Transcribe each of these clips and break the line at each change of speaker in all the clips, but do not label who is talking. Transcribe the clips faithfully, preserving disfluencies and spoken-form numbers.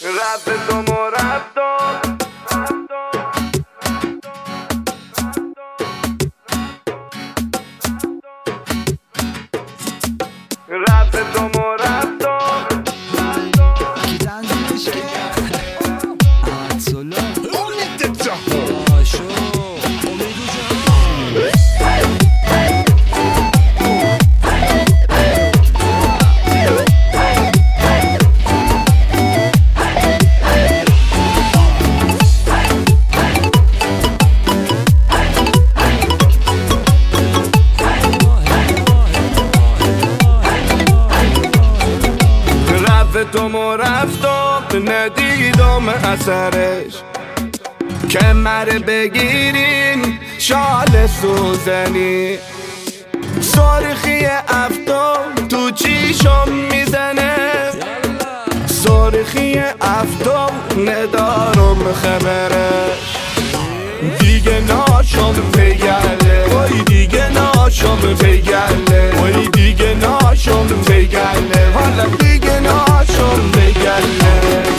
رب تو مرفتم رب تو مرفتم
کی تنظیمش کرد؟ عطلا
امید جهان
آشو امید جهان
تو مرفتم ندیدم اثرش که مره بگیرین شال سوزنی سرخی افتاب تو چیشم میزنه سرخی افتاب ندارم خبرش دیگه ناشم پیگله وای دیگه ناشم پیگله وای دیگه ناشم پیگله حالا دیگه ناشم پیگله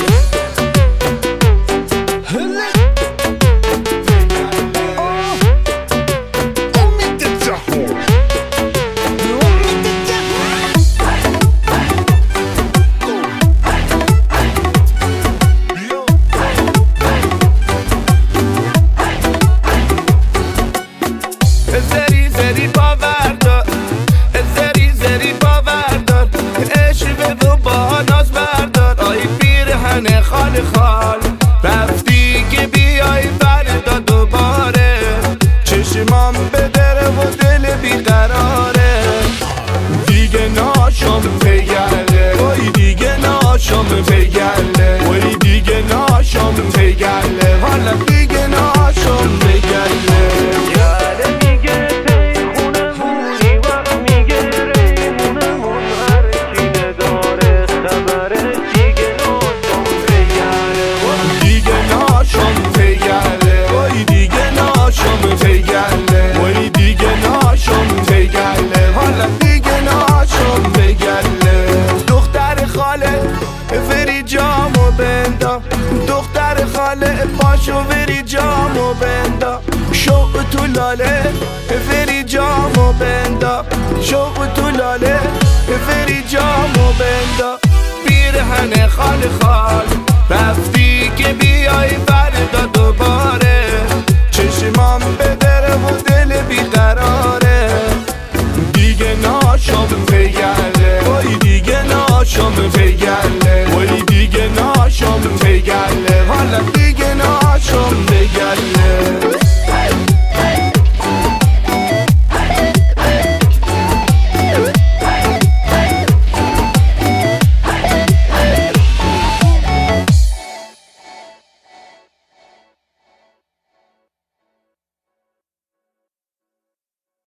زری زری باوردار زری زری باوردار عشق تو با ناز بردار آی پیرهن خال خال رفتی که بیای فردا دوباره چشمام به دره و دل بیقراره دیگه ناشم پیگله وای دیگه ناشم پیگله وای دیگه ناشم پیگله حالا دیگه ناشم پیگله وای دیگه ناشم پیگله حالا دیگه ناشم پیگله دختر خاله وری جامو بندا دختر خاله پاشو وری جامو بندا شوق تو لاله وری جامو بندا شوق تو لاله وری جامو